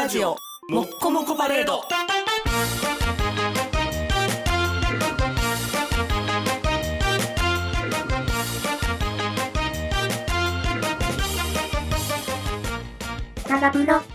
ラジオもっこもこパレード。 長風呂。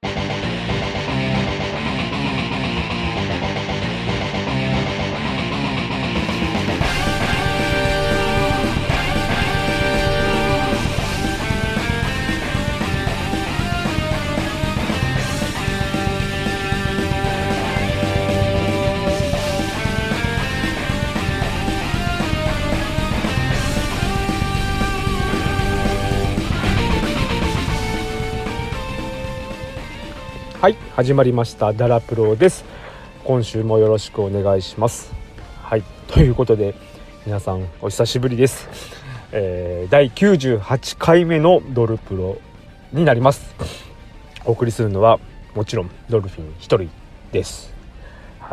はい、始まりましたダラプロです。今週もよろしくお願いします。はい、ということで皆さんお久しぶりです。第98回目のドルプロになります。お送りするのはもちろんドルフィン一人です。はい、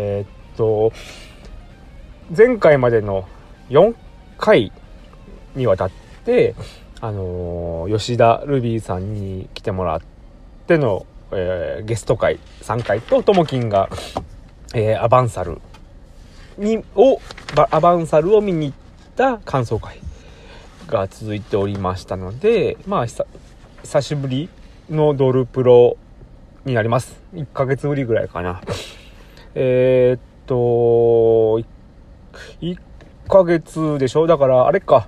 前回までの4回にわたって吉田ルビーさんに来てもらってのゲスト会3回とともきんが、アバンサルを見に行った感想会が続いておりましたので、まあ久しぶりのドルプロになります。1ヶ月ぶりぐらいかな。1ヶ月でしょ。だからあれか、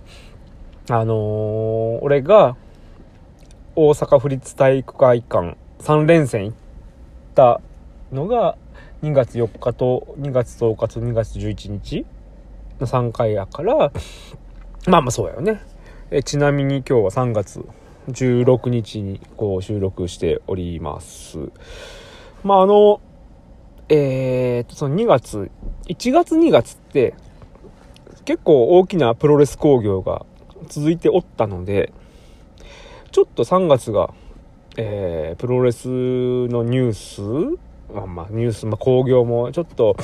俺が大阪府立体育会館3連戦行ったのが2月4日と2月10日と2月11日の3回やから、まあそうやよね。ちなみに今日は3月16日にこう収録しております。まあその1月2月って結構大きなプロレス興行が続いておったので、ちょっと3月がプロレスのニュース、ニュース、興行もちょっと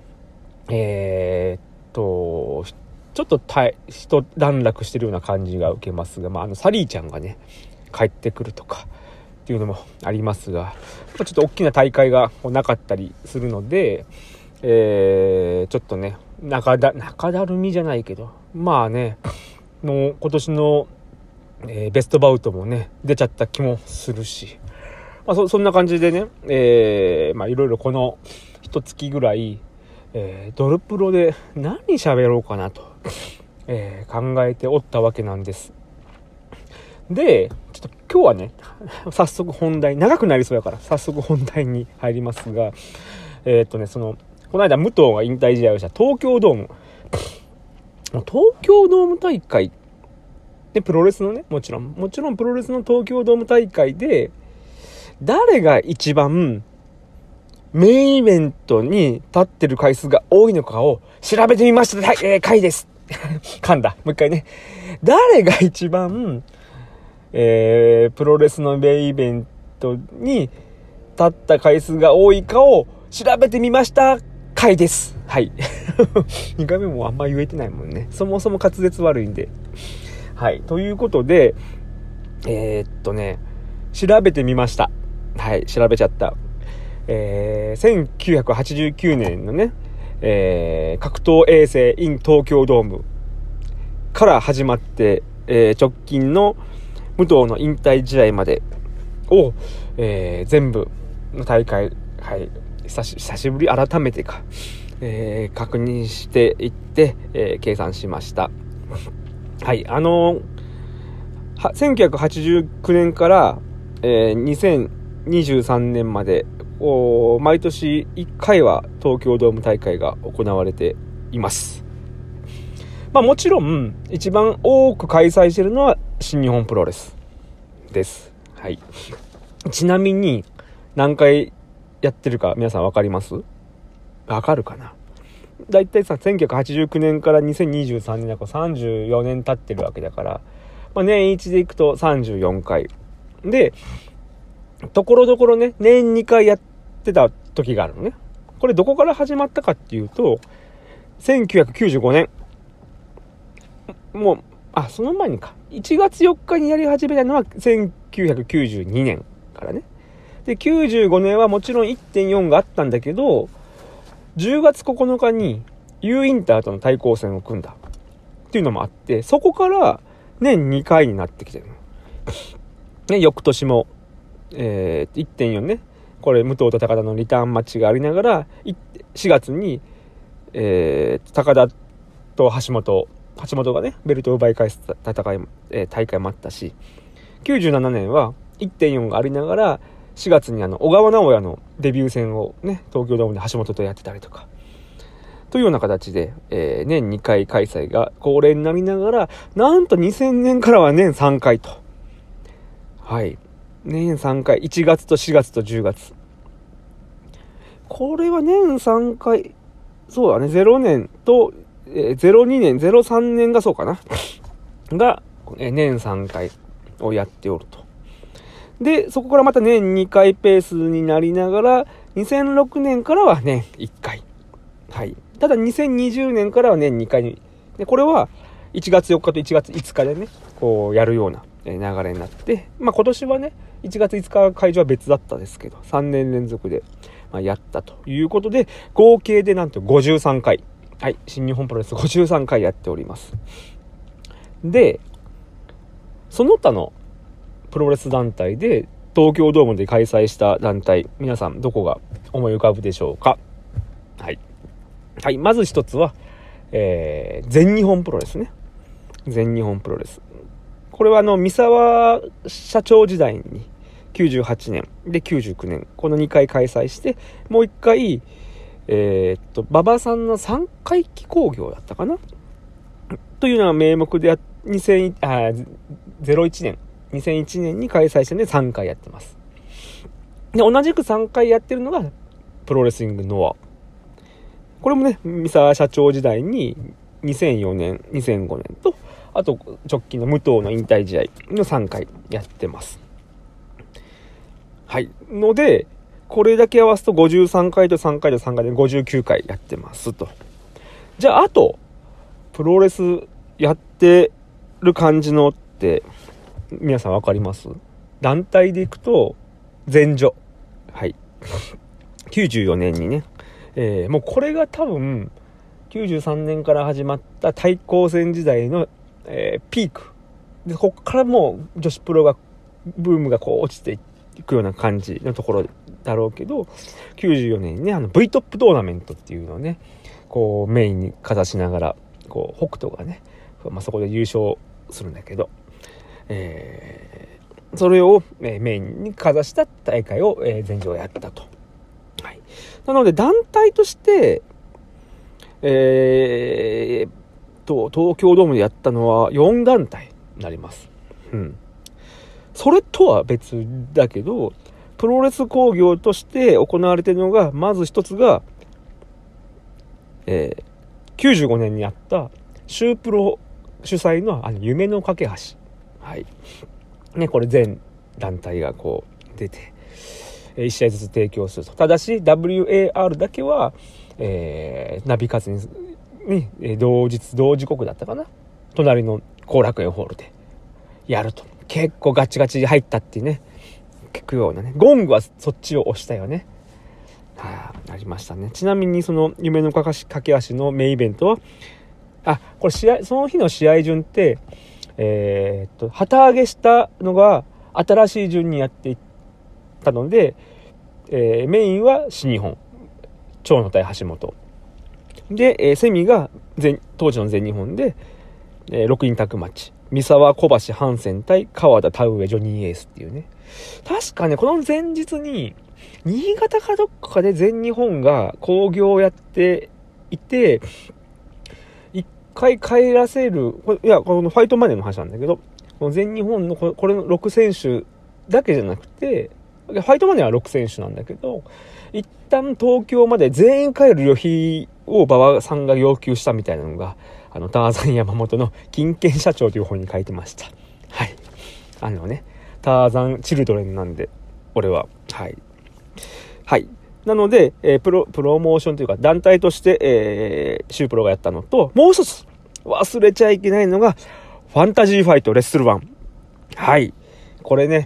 ちょっと一段落してるような感じが受けますが、サリーちゃんがね帰ってくるとかっていうのもありますが、ちょっと大きな大会がなかったりするので、ちょっとね中だるみじゃないけど、今年のベストバウトもね出ちゃった気もするし、そんな感じでね、いろいろこの一月ぐらい、ドルプロで何喋ろうかなと、考えておったわけなんです。でちょっと今日はね早速本題、長くなりそうやから早速本題に入りますが、この間武藤が引退試合をした東京ドーム大会で、プロレスのね、もちろんプロレスの東京ドーム大会で誰が一番メインイベントに立ってる回数が多いのかを調べてみました、回です噛んだ、もう一回ね。誰が一番、プロレスのメインイベントに立った回数が多いかを調べてみました回です。はい。2回目もあんま言えてないもんね。そもそも滑舌悪いんで。はい。ということで、調べてみました。はい。調べちゃった。1989年のね、格闘衛星 in 東京ドームから始まって、直近の武藤の引退試合までを、全部の大会、はい。久しぶり改めてか、確認していって、計算しました。はい、1989年から、2023年まで毎年1回は東京ドーム大会が行われています。もちろん一番多く開催しているのは新日本プロレスです。はい。ちなみに何回やってるか皆さん分かります？分かるかな？だいたい1989年から2023年だから34年経ってるわけだから、年1でいくと34回で、ところどころね年2回やってた時があるのね。これどこから始まったかっていうと1995年、もうその前にか1月4日にやり始めたのは1992年からね。 で、95年はもちろん 1.4 があったんだけど、10月9日に U インターとの対抗戦を組んだっていうのもあって、そこから年2回になってきてるね、翌年も、1.4 ね、これ武藤と高田のリターンマッチがありながら、4月に、高田と橋本がねベルトを奪い返す大会もあったし、97年は 1.4 がありながら4月に小川直也のデビュー戦をね東京ドームで橋本とやってたりとかというような形で、年2回開催が恒例になりながら、なんと2000年からは年3回と、はい、年3回、1月と4月と10月、これは年3回、そうだね、0年と、02年、03年がそうかなが、年3回をやっておると。で、そこからまた年2回ペースになりながら、2006年からは年1回。はい。ただ2020年からは年2回に。で、これは1月4日と1月5日でね、こうやるような流れになって、まあ今年はね、1月5日会場は別だったですけど、3年連続でやったということで、合計でなんと53回。はい。新日本プロレス53回やっております。で、その他のプロレス団体で東京ドームで開催した団体、皆さんどこが思い浮かぶでしょうか。はい。はい。まず一つは、全日本プロレスね。全日本プロレス。これは三沢社長時代に98年で99年、この2回開催して、もう1回、馬場さんの3回忌興行だったかなというような名目で2001年に開催してね、3回やってます。で、同じく3回やってるのがプロレスリングノア。これもね、三沢社長時代に2004年、2005年と、あと直近の武藤の引退試合の3回やってます。はい。ので、これだけ合わすと53回と3回と3回で59回やってますと。じゃあ、あと、プロレスやってる感じのって、皆さんわかります？団体でいくと、前女。はい。94年にね、もうこれが多分、93年から始まった対抗戦時代の、ピーク。で、ここからもう女子プロが、ブームがこう落ちていくような感じのところだろうけど、94年にね、V トップトーナメントっていうのをね、こうメインにかざしながら、こう北斗がね、そこで優勝するんだけど、それを、メインにかざした大会を、前場やったと。はい。なので団体として、東京ドームでやったのは4団体になります。うん。それとは別だけど、プロレス興行として行われているのが、まず一つが、95年にあったシュープロ主催の夢の架け橋。はい。ね、これ全団体がこう出て、1試合ずつ提供すると。ただし WAR だけは、ナビカツに同時刻だったかな、隣の後楽園ホールでやると。結構ガチガチ入ったってね、聞くようなね。ゴングはそっちを押したよね。ありましたね。ちなみにその夢の架け橋のメインイベントは、これその日の試合順って、旗揚げしたのが新しい順にやっていったので、メインは新日本、長野対橋本で、セミが当時の全日本で、6人タッグマッチ、三沢小橋ハンセン対川田田上ジョニーエースっていうね。確かね、この前日に新潟かどっかで全日本が興行をやっていて、一回帰らせる、このファイトマネーの話なんだけど、この全日本のこれの6選手だけじゃなくて、ファイトマネーは6選手なんだけど、一旦東京まで全員帰る旅費を馬場さんが要求したみたいなのが、ターザン山本の金券社長という本に書いてました。はい。ターザンチルドレンなんで、俺は。はい。はい。なので、プロモーションというか団体として、シュープロがやったのと、もう一つ忘れちゃいけないのが、ファンタジーファイトレッスル1。はい。これね、1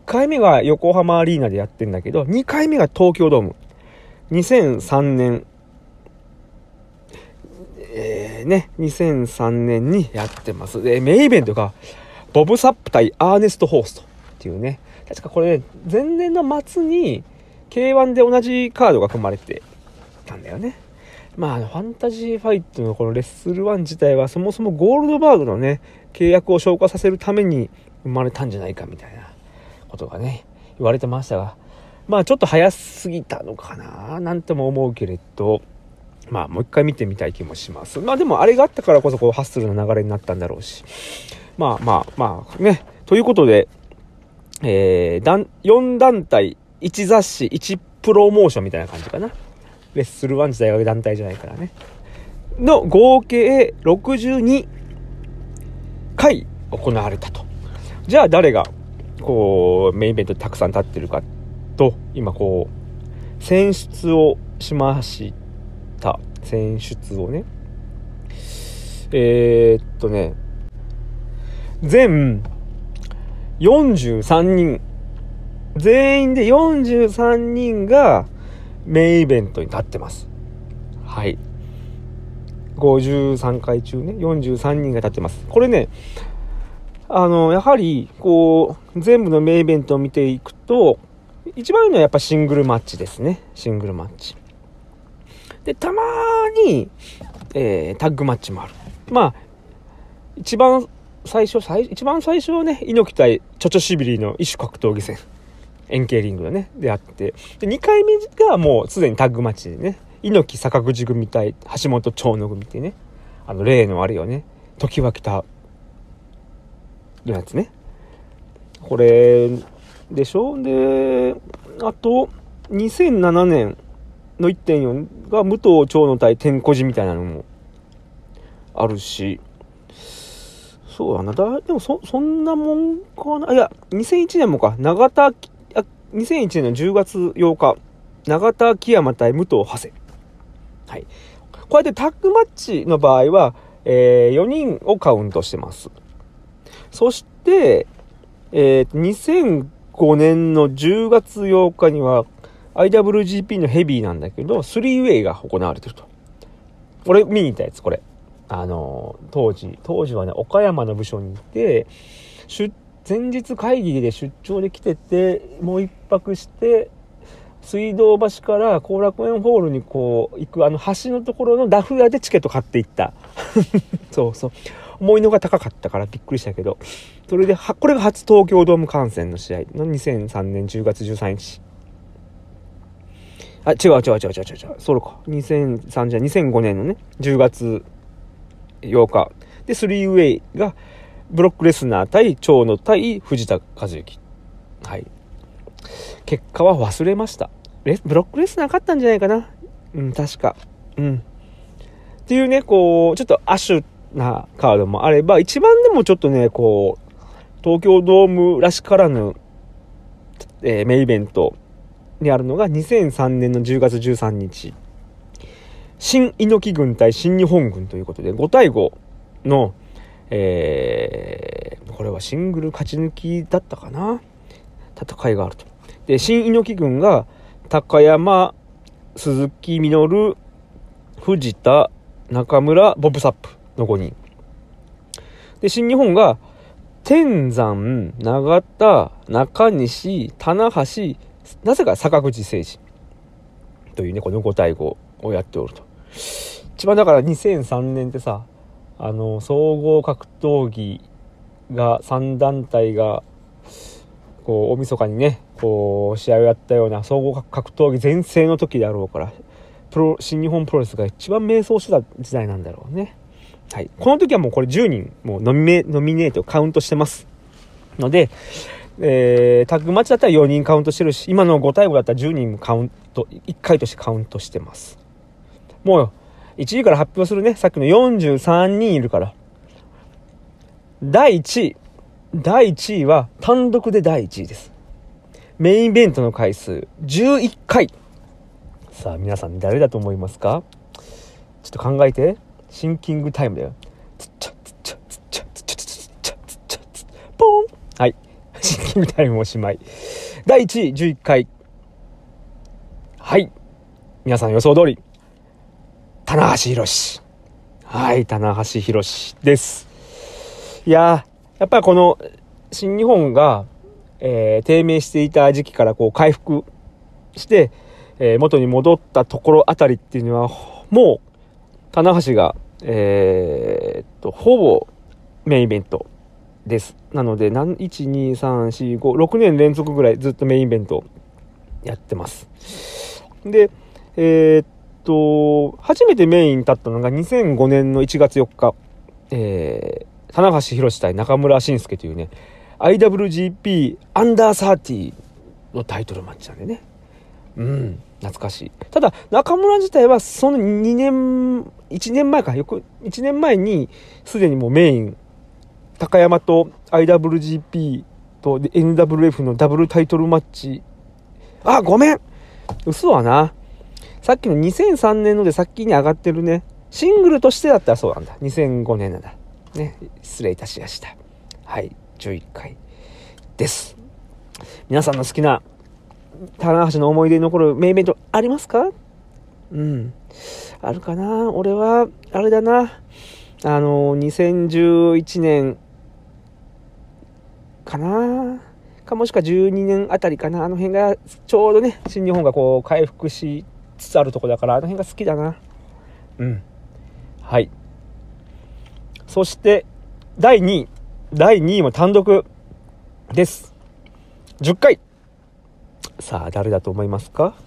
回目が横浜アリーナでやってんだけど、2回目が東京ドーム。2003年、2003年にやってます。で、メインイベントが、ボブ・サップ対アーネスト・ホーストっていうね。確かこれ、前年の末に、K1 で同じカードが組まれてたんだよね。ファンタジーファイトのこのレッスル1自体は、そもそもゴールドバーグのね、契約を消化させるために生まれたんじゃないかみたいなことがね、言われてましたが、ちょっと早すぎたのかななんても思うけれど、もう一回見てみたい気もします。でもあれがあったからこそこうハッスルの流れになったんだろうし。ね。ということで、4団体、1雑誌、1プロモーションみたいな感じかな。レッスル1自体が団体じゃないからね。の合計62回行われたと。じゃあ誰が、こう、メインイベントでたくさん立ってるかと、今こう、選出をしました。選出をね。全43人。全員で43人がメインイベントに立ってます。はい。53回中ね、43人が立ってます。これね、やはり、こう、全部のメインイベントを見ていくと、一番いいのはやっぱシングルマッチですね。シングルマッチ。で、たまに、タッグマッチもある。一番最初はね、猪木対チョチョシビリの異種格闘技戦。円形リングのね、であって。で、2回目がもうすでにタッグマッチでね、猪木坂口組対橋本長野組ってね、例のあれよね、時は来た、のやつね。これ、でしょ？で、あと、2007年の 1.4 が武藤長野対天小路みたいなのもあるし、そうだな、でもそんなもんかな。いや、2001年もか、2001年の10月8日、永田秋山対武藤長谷。はい。こうやってタッグマッチの場合は、4人をカウントしてます。そして、2005年の10月8日には IWGP のヘビーなんだけど、3ウェイが行われてると。俺見に行ったやつ、これ。当時はね、岡山の部署にいて、前日会議で出張で来てて、もう一泊して、水道橋から後楽園ホールにこう行く橋のところのダフ屋でチケット買っていったそう思いのが高かったからびっくりしたけど、それでこれが初東京ドーム観戦の試合の2003年10月13日。違うそれか2005年のね10月8日で3ウェイがブロックレスナー対長野対藤田和幸。はい、結果は忘れました。ブロックレスナー勝ったんじゃないかな。確か。っていうね、こう、ちょっとアシュなカードもあれば、一番でもちょっとね、こう、東京ドームらしからぬ、メインイベントにあるのが2003年の10月13日。新猪木軍対新日本軍ということで、5対5の、これはシングル勝ち抜きだったかな。戦いがあると。で、新猪木軍が高山、鈴木みのる、藤田、中村、ボブサップの5人。で、新日本が天山、永田、中西、棚橋、なぜか坂口誠二というね、この5対5をやっておると。一番だから2003年ってさ、総合格闘技が3団体がこう大晦日にねこう試合をやったような総合格闘技全盛の時であろうから、新日本プロレスが一番迷走してた時代なんだろうね。はい、この時はもうこれ10人もうノミネートカウントしてますので、タッグマッチだったら4人カウントしてるし、今の5対5だったら10人もカウント1回としてカウントしてます。もう1位から発表するね。さっきの43人いるから。第1位は単独で第1位です。メインイベントの回数11回。さあ皆さん誰だと思いますか？ちょっと考えて。シンキングタイムだよ。つっちゃつっちゃつっちゃつっちゃつっちゃつっちゃポン。はい。シンキキングタイムおしまい。第1位、11回。はい。皆さん予想通り、棚橋宏。はい、棚橋宏です。いやっぱりこの、新日本が、低迷していた時期からこう回復して、元に戻ったところあたりっていうのは、もう、棚橋が、ほぼメインイベントです。なので、1、2、3、4、5、6年連続ぐらいずっとメインイベントやってます。で、初めてメインに立ったのが2005年の1月4日、棚橋宏対中村慎介というね、IWGP アンダー30のタイトルマッチなんでね。懐かしい。ただ、中村自体はその1年前にすでにもうメイン、高山と IWGP と NWF のダブルタイトルマッチ。あ、ごめん！嘘はな。さっきの2003年ので先に上がってるね。シングルとしてだったらそうなんだ。2005年なんだ。ね。失礼いたしました。はい。11回です。皆さんの好きな棚橋の思い出に残るメインイベントありますか？あるかな。俺はあれだな、2011年かなか、もしくは12年あたりかな。あの辺がちょうどね、新日本がこう回復しつつあるとこだから、あの辺が好きだな。はい。そして第2位も単独です。10回。さあ、誰だと思いますか？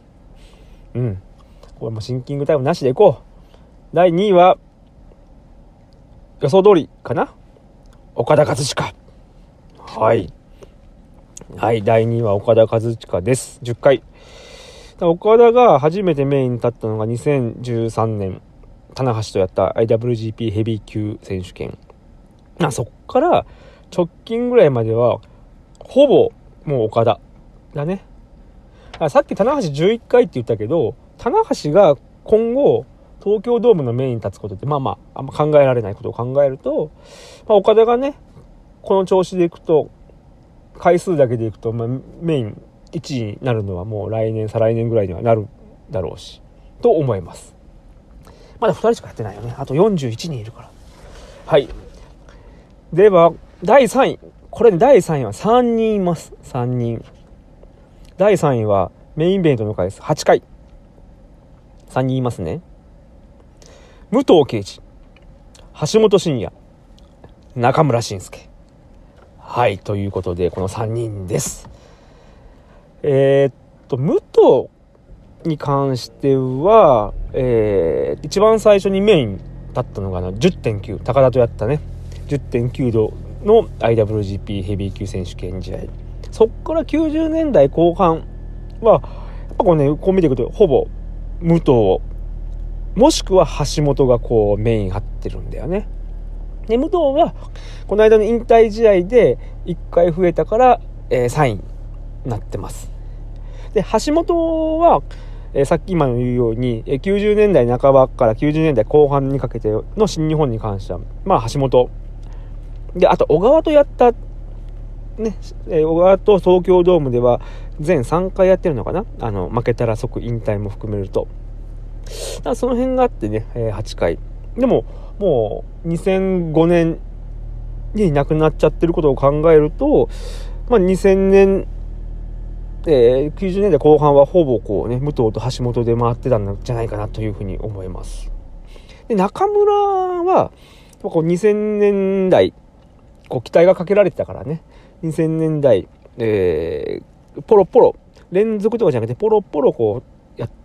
これもシンキングタイムなしでいこう。第2位は、予想通りかな？岡田和親。はい。はい、第2位は岡田和親です。10回。岡田が初めてメインに立ったのが2013年、棚橋とやった IWGP ヘビー級選手権。そっから直近ぐらいまでは、ほぼもう岡田だね。さっき棚橋11回って言ったけど、棚橋が今後東京ドームのメインに立つことってあんま考えられないことを考えると、岡田がね、この調子でいくと、回数だけでいくと、メイン1位になるのはもう来年再来年ぐらいにはなるだろうしと思います。まだ2人しかやってないよね。あと41人いるから。はい。では第3位、これね、第3位は3人います。3人。第3位はメインイベントの回数8回。3人いますね。武藤敬司、橋本真也、中村慎介。はい、ということでこの3人です。武藤に関しては、一番最初にメインだったのが10.9、高田とやったね 10.9 度の IWGP ヘビー級選手権試合。そっから90年代後半はやっぱこうね、こう見ていくとほぼ武藤もしくは橋本がこうメイン張ってるんだよね。で、武藤はこの間の引退試合で1回増えたから、3位になってます。で、橋本は、さっき今の言うように90年代半ばから90年代後半にかけての新日本に関しては橋本で、あと小川とやったね、小川と東京ドームでは全3回やってるのかな。負けたら即引退も含めると、だからその辺があってね、8回でももう2005年に亡くなっちゃってることを考えると、2000年、90年代後半はほぼこうね、武藤と橋本で回ってたんじゃないかなというふうに思います。で、中村はこう2000年代こう期待がかけられてたからね、2000年代、ポロポロ連続とかじゃなくてポロポロこうやって、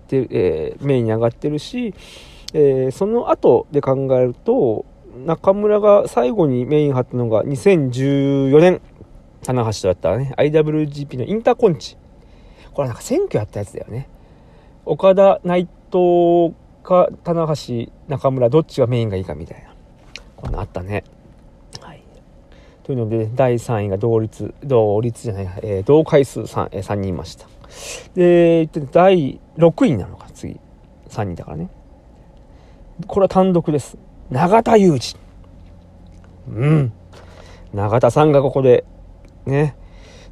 メインに上がってるし、その後で考えると中村が最後にメイン張ったのが2014年棚橋とやったね IWGP のインターコンチ。これなんか選挙やったやつだよね。岡田内藤か棚橋中村どっちがメインがいいかみたいな、こんなあったね。はい。というので第3位が同回数 3人いました。で第6位なのか、次3人だからね。これは単独です。永田裕二。永田さんがここでね、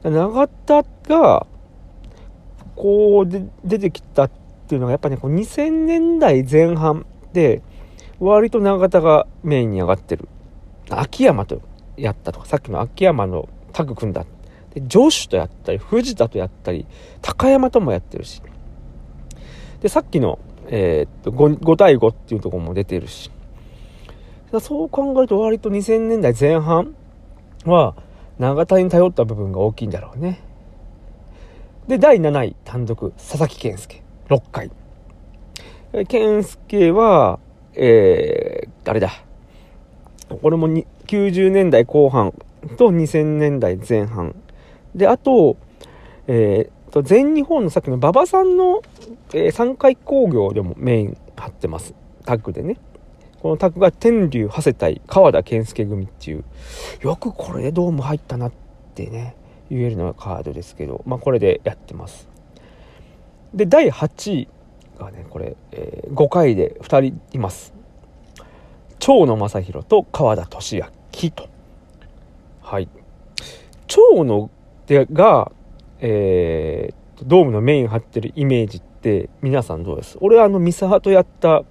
永田がこうで出てきたっていうのがやっぱね、こう2000年代前半で割と永田がメインに上がってる。秋山とやったとか、さっきの秋山のタッグ組んだで、ジョシュとやったり藤田とやったり高山ともやってるし、でさっきの、5対5っていうところも出てるし、そう考えると割と2000年代前半は永田に頼った部分が大きいんだろうね。で第7位単独佐々木健介6回。健介は誰だ、これも90年代後半と2000年代前半で、あと全日本のさっきの馬場さんの、3回工業でもメイン張ってます。タッグでね。このタッグが天竜長谷対川田健介組っていう、よくこれでドーム入ったなってね言えるのがカードですけど、これでやってます。で第8位がね、これ、5回で2人います。長野正弘と川田俊明と。はい。長野がドームのメイン張ってるイメージって皆さんどうです？俺ミサハとやった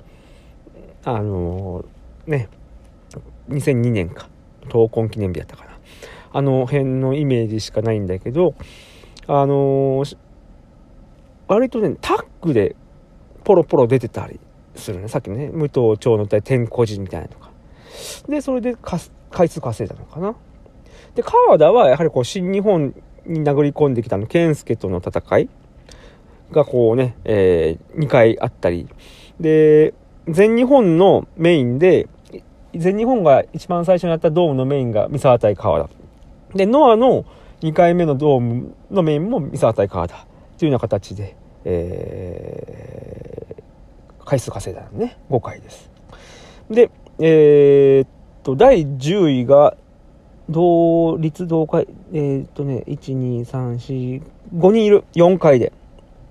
ね、2002年か闘魂記念日やったかな、辺のイメージしかないんだけど、割とねタッグでポロポロ出てたりするね。さっきね武藤長野対天小路みたいなとかで、それで回数稼いだのかな。で川田はやはりこう新日本に殴り込んできた健介との戦いがこうね、2回あったりで、全日本のメインで全日本が一番最初にやったドームのメインが三沢対川田で、ノアの2回目のドームのメインも三沢対川田っていうような形で、回数稼いだのね。5回です。で第10位が同率同回1,2,3,4,5人いる。4回で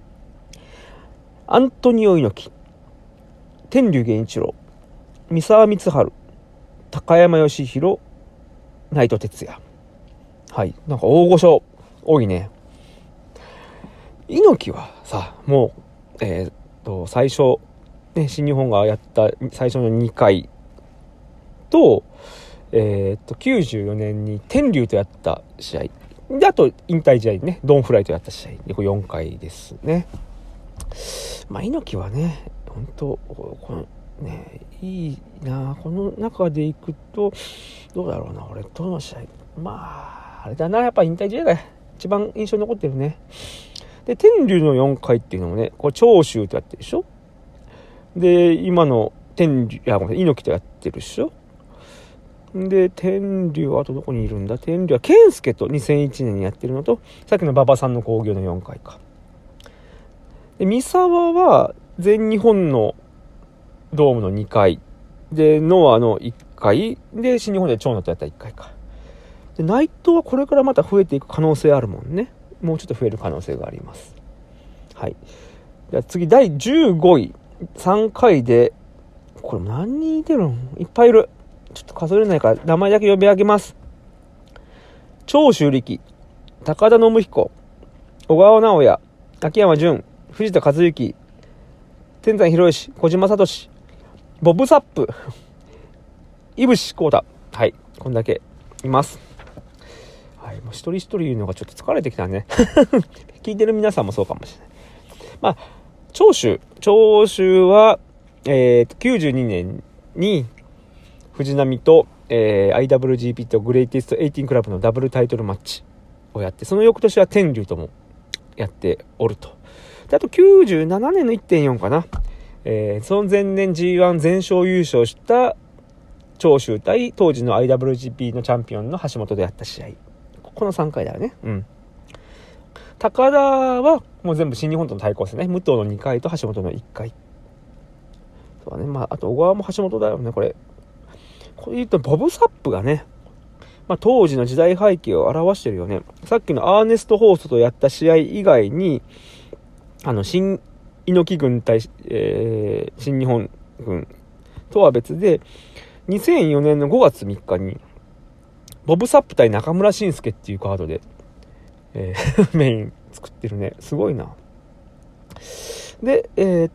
アントニオ猪木、天竜源一郎、三沢光晴、高山義弘、内藤哲也。はい、なんか大御所多いね。猪木はさ、もう最初ね、新日本がやった最初の2回と94年に天竜とやった試合で、あと引退試合ね、ドンフライとやった試合で、これ4回ですね。猪木はね、本当このね、いいな。この中でいくとどうだろうな、俺どの試合、あれだな、やっぱ引退試合が一番印象に残ってるね。で天竜の4回っていうのもね、これ長州とやってるでしょ。で今の猪木とやってるでしょ。で天竜はあとどこにいるんだ。天竜は健介と2001年にやってるのと、さっきの馬場さんの興行の4回か。で三沢は全日本のドームの2回で、ノアの1回で、新日本で長野とやった1回か。で内藤はこれからまた増えていく可能性あるもんね。もうちょっと増える可能性があります。はい。じゃあ次第15位3回で、これ何人いてるの？いっぱいいる。ちょっと数えれないから名前だけ呼び上げます。長州力、高田信彦、小川直也、秋山純、藤田和幸、天山博義、小島聡、ボブサップ、井伏浩太。はい、こんだけいます。はい、もう一人一人言うのがちょっと疲れてきたね。聞いてる皆さんもそうかもしれない。長州は、92年に藤波と、IWGP とグレイティスト18クラブのダブルタイトルマッチをやって、その翌年は天竜ともやっておると。であと97年の 1.4 かな、その前年 G1 全勝優勝した長州対当時の IWGP のチャンピオンの橋本でやった試合、この3回だよね。高田はもう全部新日本との対抗戦ね。武藤の2回と橋本の1回。そうだね。あと小川も橋本だよね。これ言うとボブサップがね、当時の時代背景を表してるよね。さっきのアーネスト・ホーストとやった試合以外に、新猪木軍対、新日本軍とは別で、2004年の5月3日にボブサップ対中村慎介っていうカードでメイン作ってるね。すごいな。で、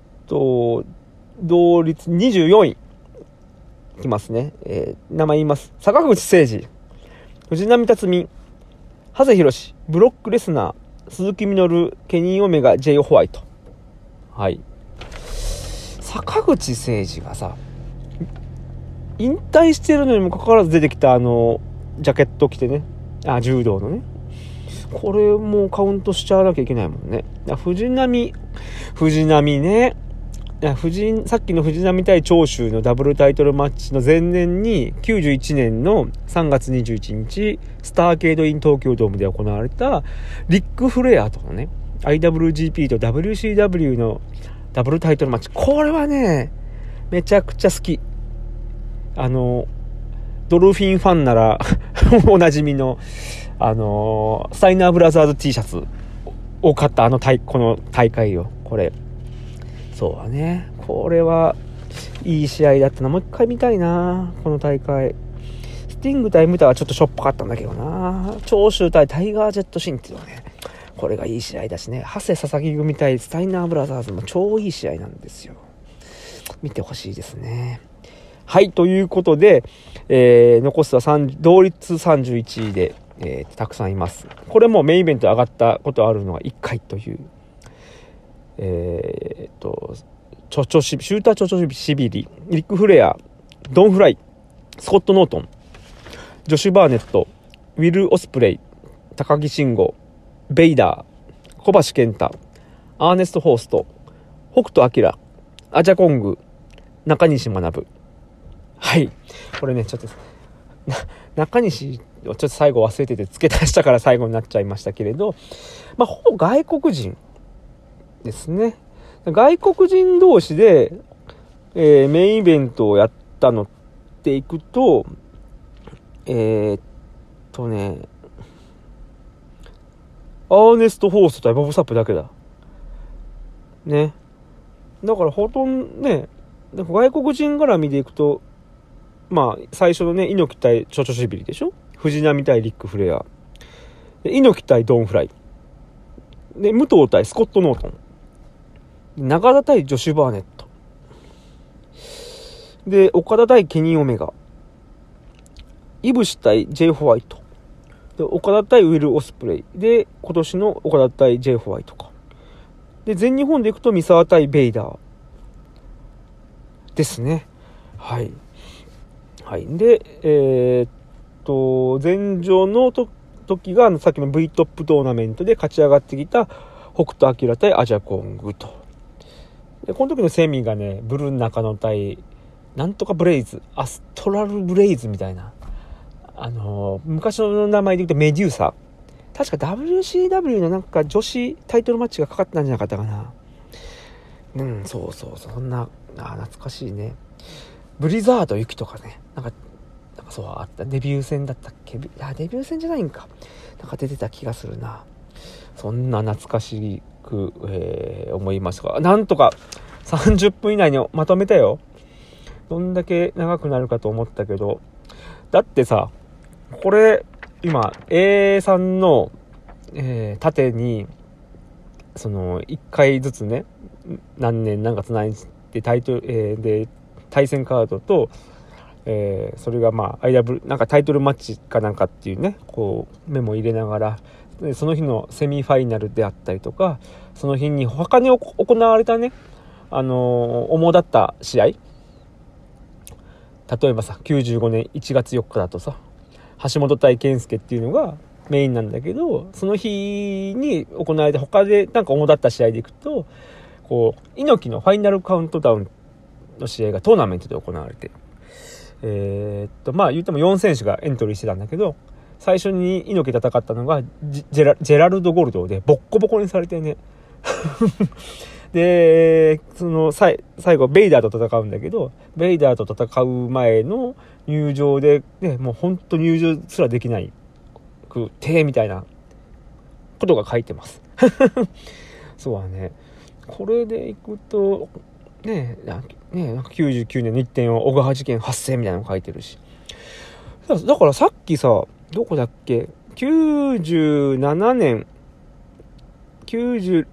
同率24位いきますね。名前言います。坂口誠二、藤波辰巳、長谷博、ブロックレスナー、鈴木みのる、ケニーオメガ、ジェイホワイト。はい。坂口誠二がさ、引退してるのにもかかわらず出てきたジャケット着てね、柔道のね、これもうカウントしちゃわなきゃいけないもんね。藤波ね、さっきの藤波対長州のダブルタイトルマッチの前年に91年の3月21日スターケードイン東京ドームで行われたリック・フレアとのね IWGP と WCW のダブルタイトルマッチ、これはねめちゃくちゃ好き。ドルフィンファンならおなじみのスタイナーブラザーズ T シャツを買ったこの大会よ。これそうだね、これはいい試合だったな。もう一回見たいなこの大会。スティング対ムタはちょっとしょっぱかったんだけどな。長州対タイガージェットシンっていうのはね、これがいい試合だしね。長谷佐々木組対スタイナーブラザーズも超いい試合なんですよ。見てほしいですね。はい、ということで、残すは同率31位で、たくさんいます。これもメインイベント上がったことあるのが1回という、シューターチョチョシビリ、リック・フレア、ドン・フライ、スコット・ノートン、ジョシュ・バーネット、ウィル・オスプレイ、高木慎吾、ベイダー、小橋健太、アーネスト・ホースト、北斗晶、アジャコング、中西学。はい、これねちょっと中西をちょっと最後忘れてて付け足したから最後になっちゃいましたけれど、ほぼ外国人ですね。外国人同士で、メインイベントをやったのっていくとアーネスト・ホースト対ボブ・サップだけだね。だからほとんどね、外国人絡みでいくと最初のね猪木対チョチョシビリでしょ、藤波対リック・フレアで、猪木対ドン・フライで、武藤対スコット・ノートン、中田対ジョシュ・バーネットで、岡田対ケニー・オメガ、イブシ対ジェイ・ホワイトで、岡田対ウィル・オスプレイで、今年の岡田対ジェイ・ホワイトかで、全日本でいくと三沢対ベイダーですね。はい、はい、で前場の時がさっきの V トップトーナメントで勝ち上がってきた北斗晶対アジャコングと。でこの時のセミがね、ブルー中野対なんとかブレイズ、アストラルブレイズみたいな、昔の名前で言うとメデューサ、確か WCW のなんか女子タイトルマッチがかかってたんじゃなかったかな。そうそんな懐かしいね。ブリザードユキとかね、なんかそうあった。デビュー戦だったっけ？デビュー戦じゃないんか。なんか出てた気がするな。そんな懐かしく、思いましたが、なんとか30分以内にまとめたよ。どんだけ長くなるかと思ったけど、だってさ、これ今 A さんの、縦にその1回ずつね、何年何月何日ってタイトル、で対戦カードと、それがIW なんかタイトルマッチかなんかっていうね、こうメモ入れながら、でその日のセミファイナルであったりとか、その日に他に行われたね、主だった試合、例えばさ95年1月4日だとさ、橋本対健介っていうのがメインなんだけど、その日に行われて他でなんか主だった試合でいくと、こう猪木のファイナルカウントダウンの試合がトーナメントで行われて、言っても4選手がエントリーしてたんだけど、最初に猪木戦ったのがジェラルド・ゴルドでボッコボコにされてねでその最後ベイダーと戦うんだけど、ベイダーと戦う前の入場で、ね、もう本当入場すらできないくてみたいなことが書いてますそうはね、これでいくとなんか99年の1点小川事件発生みたいなの書いてるし、だからさっきさ、どこだっけ、 97年、96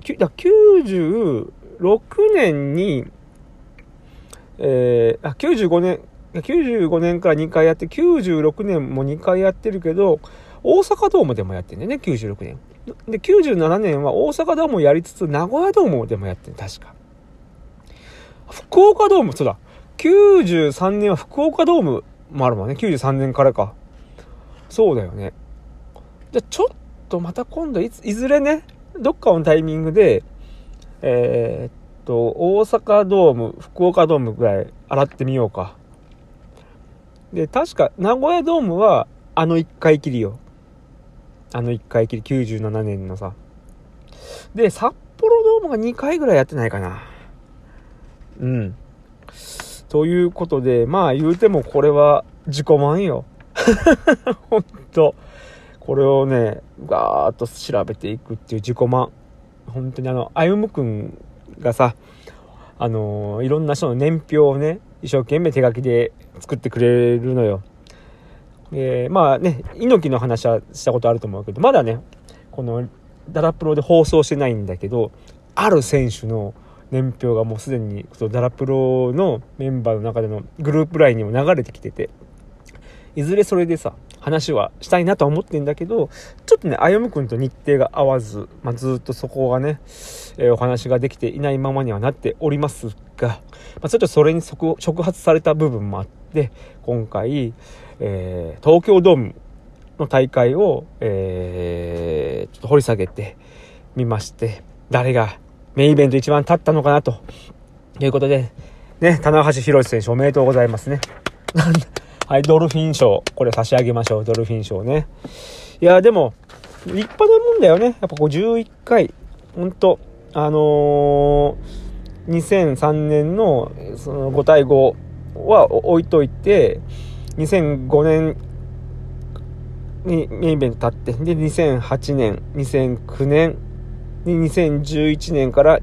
年に、95年から2回やって、96年も2回やってるけど、大阪ドームでもやってんだよね、96年。で、97年は大阪ドームをやりつつ、名古屋ドームでもやってん、確か。福岡ドーム、そうだ。93年は福岡ドームもあるもんね。93年からか。そうだよね。じゃあちょっとまた今度いずれね、どっかのタイミングで、大阪ドーム、福岡ドームぐらい洗ってみようか。で、確か名古屋ドームは1回きりよ。1回きり、97年のさ。で、札幌ドームが2回ぐらいやってないかな。うん。ということで、まあ言うてもこれは自己満よ。ほんと。これをね、ガーッと調べていくっていう自己満。本当に歩夢くんがさ、いろんな人の年表をね、一生懸命手書きで作ってくれるのよ。まあね、猪木の話はしたことあると思うけど、まだね、このダラプロで放送してないんだけど、ある選手の年表がもうすでにダラプロのメンバーの中でのグループラインにも流れてきてて、いずれそれでさ、話はしたいなとは思ってんだけど、ちょっとね、歩夢くんと日程が合わず、ずっとそこがね、お話ができていないままにはなっておりますが、ちょっとそれに触発された部分もあって、今回、東京ドームの大会を、ちょっと掘り下げてみまして、誰がメインイベント一番立ったのかなということで、ね、棚橋宏選手おめでとうございますね。はい、ドルフィン賞、これ差し上げましょう、ドルフィン賞ね。いや、でも、立派なもんだよね。やっぱ11回、ほんと、2003年のその5対5は置いといて、2005年にメインイベント立って、で、2008年、2009年、2011年から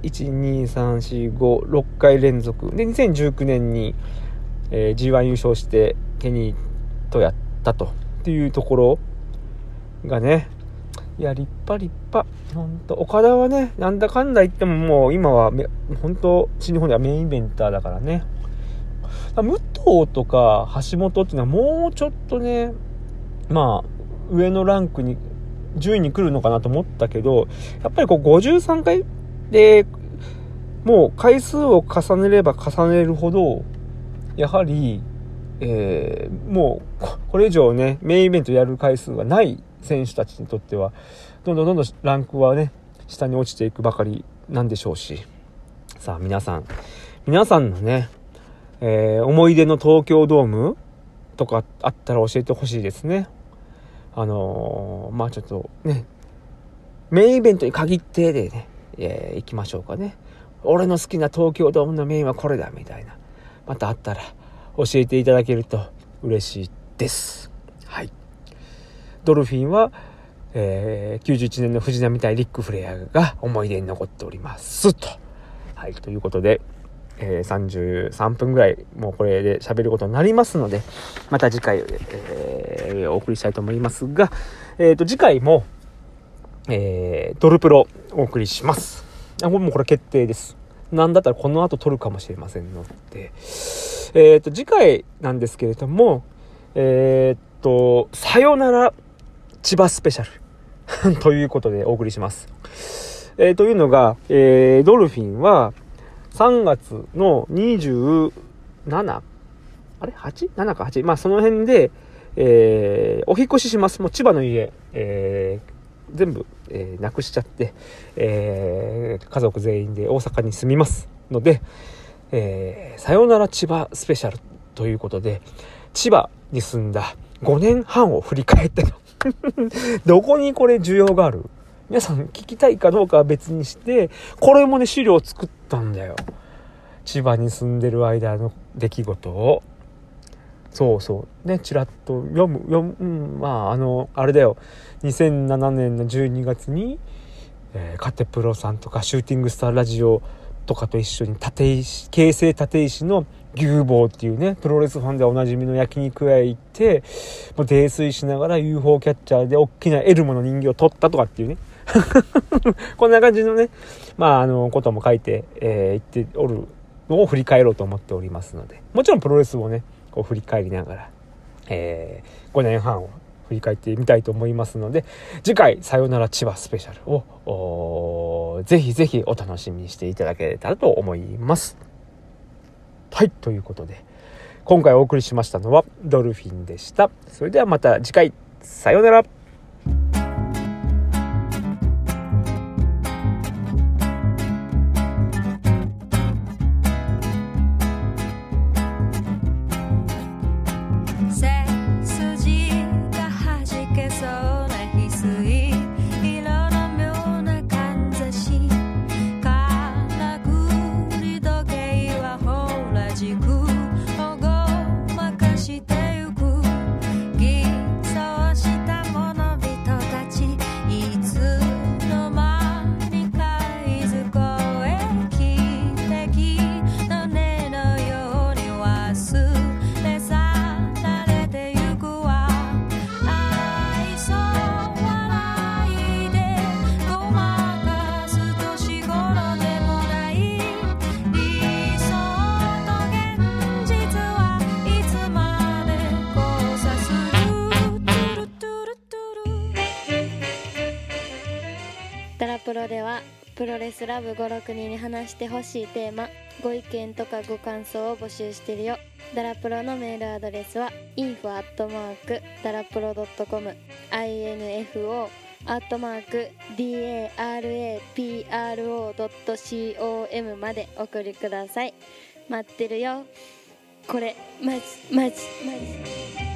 1、2、3、4、5、6回連続。で、2019年に、G1 優勝して、ケニーとやったとっていうところがね、いや立派本当岡田はね、なんだかんだ言ってももう今は本当新日本ではメインイベンターだからね。武藤とか橋本っていうのはもうちょっとね、まあ上のランクに順位に来るのかなと思ったけど、やっぱりこう53回でもう回数を重ねれば重ねるほどやはりもうこれ以上ねメインイベントやる回数がない選手たちにとってはどんどんランクはね下に落ちていくばかりなんでしょうし、さあ皆さんのね、思い出の東京ドームとかあったら教えてほしいですね。まあちょっとねメインイベントに限ってでね、行きましょうかね。俺の好きな東京ドームのメインはこれだみたいな、またあったら教えていただけると嬉しいです。はい。ドルフィンは、91年の藤波対リック・フレアが思い出に残っておりますと。はい。ということで、33分ぐらいもうこれで喋ることになりますので、また次回、お送りしたいと思いますが、次回も、ドルプロお送りします。もうこれ決定です。なんだったらこの後撮るかもしれませんので、次回なんですけれども、さよなら千葉スペシャルということでお送りします。というのが、ドルフィンは3月の27、あれ 8?7 か8。まあその辺で、お引越しします。もう千葉の家、全部、なくしちゃって、家族全員で大阪に住みますので、さよなら千葉スペシャルということで、千葉に住んだ5年半を振り返ってのどこにこれ需要がある？皆さん聞きたいかどうかは別にして、これもね資料を作ったんだよ。千葉に住んでる間の出来事をそうね、ちらっと読む、まああれだよ、2007年の12月に、カテプロさんとかシューティングスターラジオとかと一緒に形成立石の牛坊っていうねプロレスファンでおなじみの焼肉屋へ行って、もう泥酔しながら UFO キャッチャーで大きなエルモの人形を取ったとかっていうねこんな感じのねことも書いて、言っておるのを振り返ろうと思っておりますので、もちろんプロレスをねこう振り返りながら、5年半を振り返ってみたいと思いますので、次回さよなら千葉スペシャルをぜひぜひお楽しみにしていただけたらと思います。はい、ということで今回お送りしましたのはドルフィンでした。それではまた次回、さようなら。 ダラプロではプロレスラブ5、6人に話してほしいテーマ、ご意見とかご感想を募集してるよ。ダラプロのメールアドレスは info@darapro.com info@darapro.com まで送りください。待ってるよ。これマジ